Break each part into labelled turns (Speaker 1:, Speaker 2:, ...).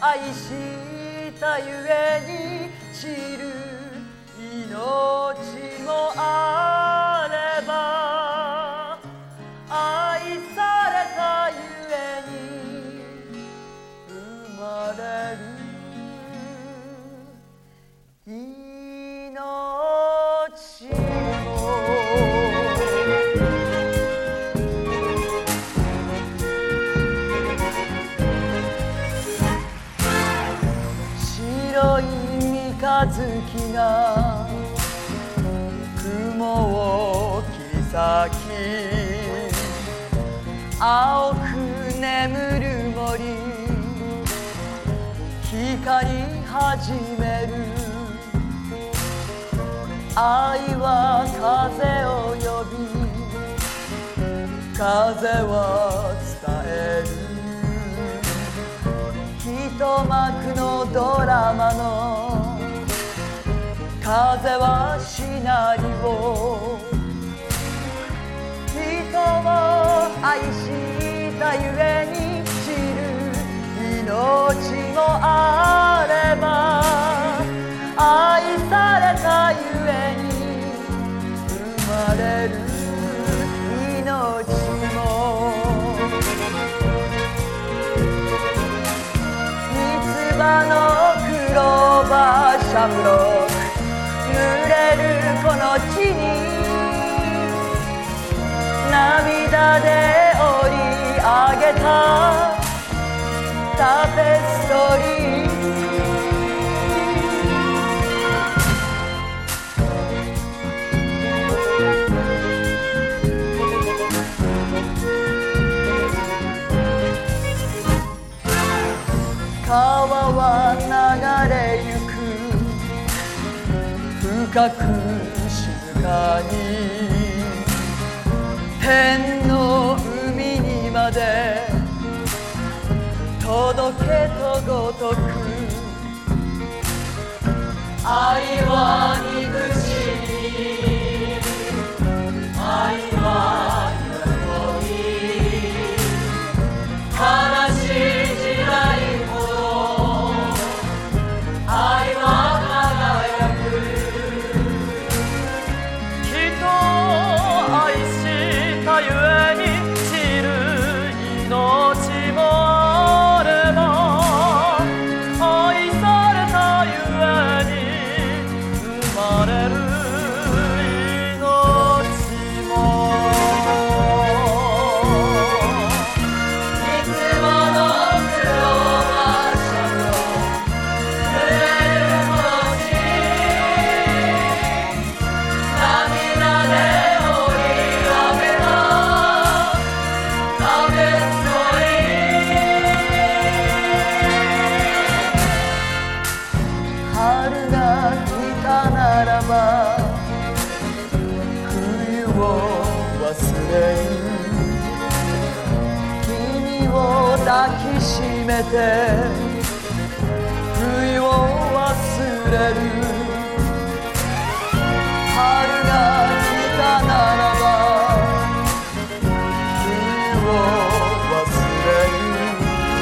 Speaker 1: 愛したゆえに知る命もあれば、愛されたゆえに生まれる命も。白い三日月が雲を切り裂き、青く眠る森光り始める。愛は風を呼び、風は伝える。一幕のドラマの風はシナリオ。人を愛したゆえに知る命もあれば、愛されたゆえに生まれる命も。三つ葉のクローバーシャムロック、濡れるこの地に涙で織り上げたタペストリー。川は流れゆく深く静かに、天の海にまで届けとごとく。愛は憎しみ、愛は喜び、悲しい時代ほど愛は輝く。人を愛したゆえに知る命もあれば、愛されたゆえに生まれる命も。いつもの苦労はシャドウ、濡れるこの地、涙で織り上げたタペストリー。春が来たならば冬を忘れる。君を抱きしめて冬を忘れる。春が来たならば冬を忘れる。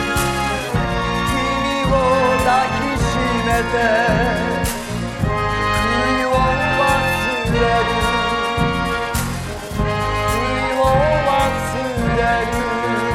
Speaker 1: 君を抱きしめて冬を忘れる。冬を忘れる。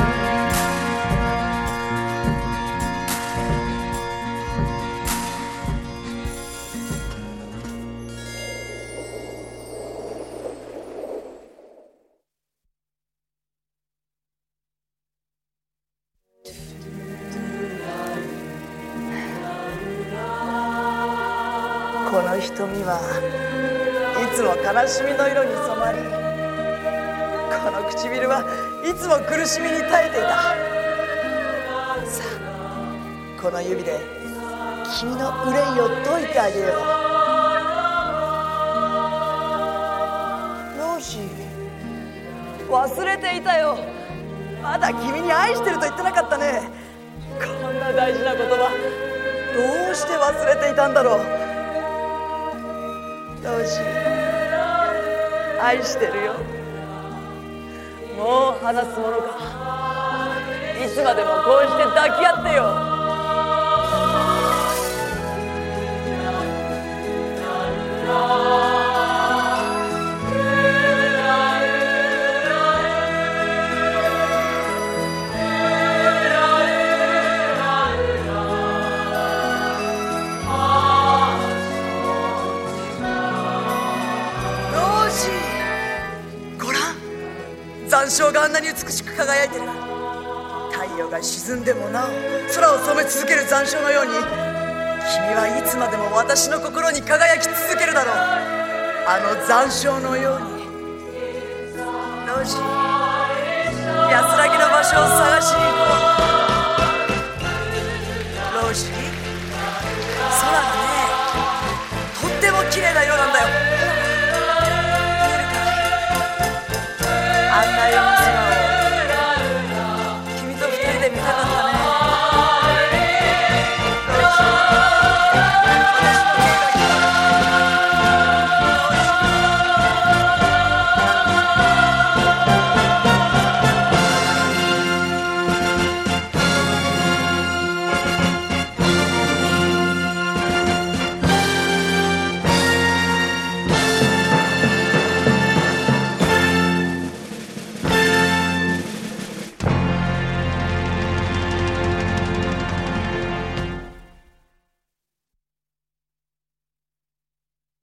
Speaker 1: この瞳はいつも悲しみの色に染まり、この唇はいつも苦しみに耐えていた。さあ、この指で君の憂いを解いてあげよう。ローシー、忘れていたよ。まだ君に愛してると言ってなかったね。こんな大事な言葉、どうして忘れていたんだろう。ローシー、愛してるよ。もう話すものか。いつまでもこうして抱き合ってよ。
Speaker 2: 残照があんなに美しく輝いてる。太陽が沈んでもなお空を染め続ける残照のように、君はいつまでも私の心に輝き続けるだろう。あの残照のように。ロジー、安らぎの場所を探しに行こう。ロジー、空がね、とっても綺麗な色なんだよ。